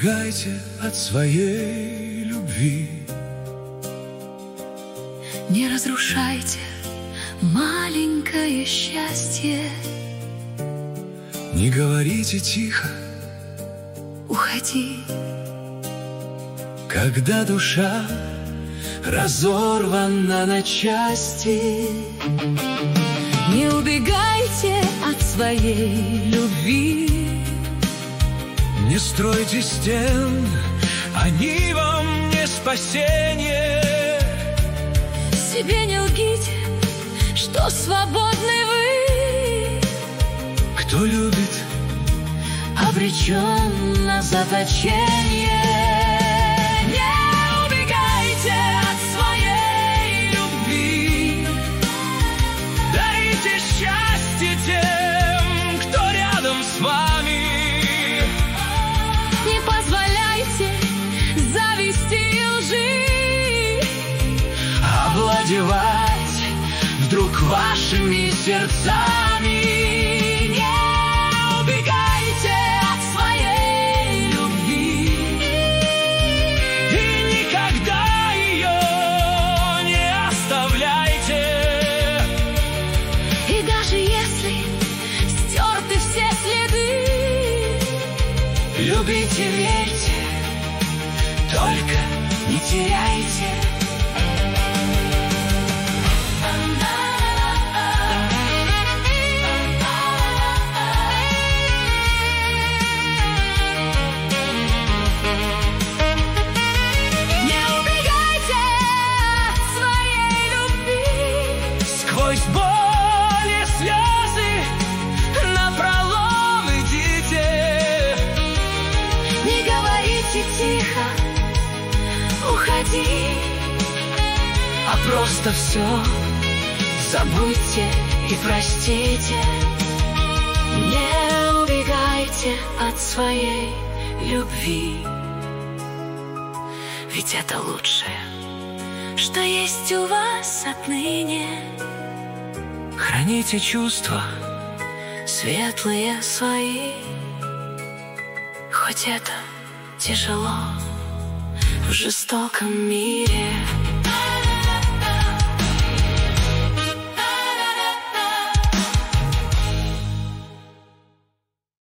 убегайте от своей любви. Не разрушайте маленькое счастье. Не говорите тихо, уходи. Когда душа разорвана на части. Не убегайте от своей любви. Не стройте стен, они вам не спасение. Себе не лгите, что свободны вы. Кто любит, обречен на заточение. Не убегайте от своей любви. дарите счастье тем, кто рядом с вами. Не позволяйте зависти и лжи Овладевать вдруг вашими сердцами. Не убегайте от своей любви. И никогда ее не оставляйте. И даже если стерты все следы, Любите, верьте, только не теряйте. не убегайте от своей любви. Сквозь боль и слезы напролом идите. Не говорите тихо, уходи. А просто все Забудьте и простите. Не убегайте от своей любви. Ведь это лучшее, что есть у вас отныне. храните чувства. Светлые свои. Хоть это тяжело в жестоком мире.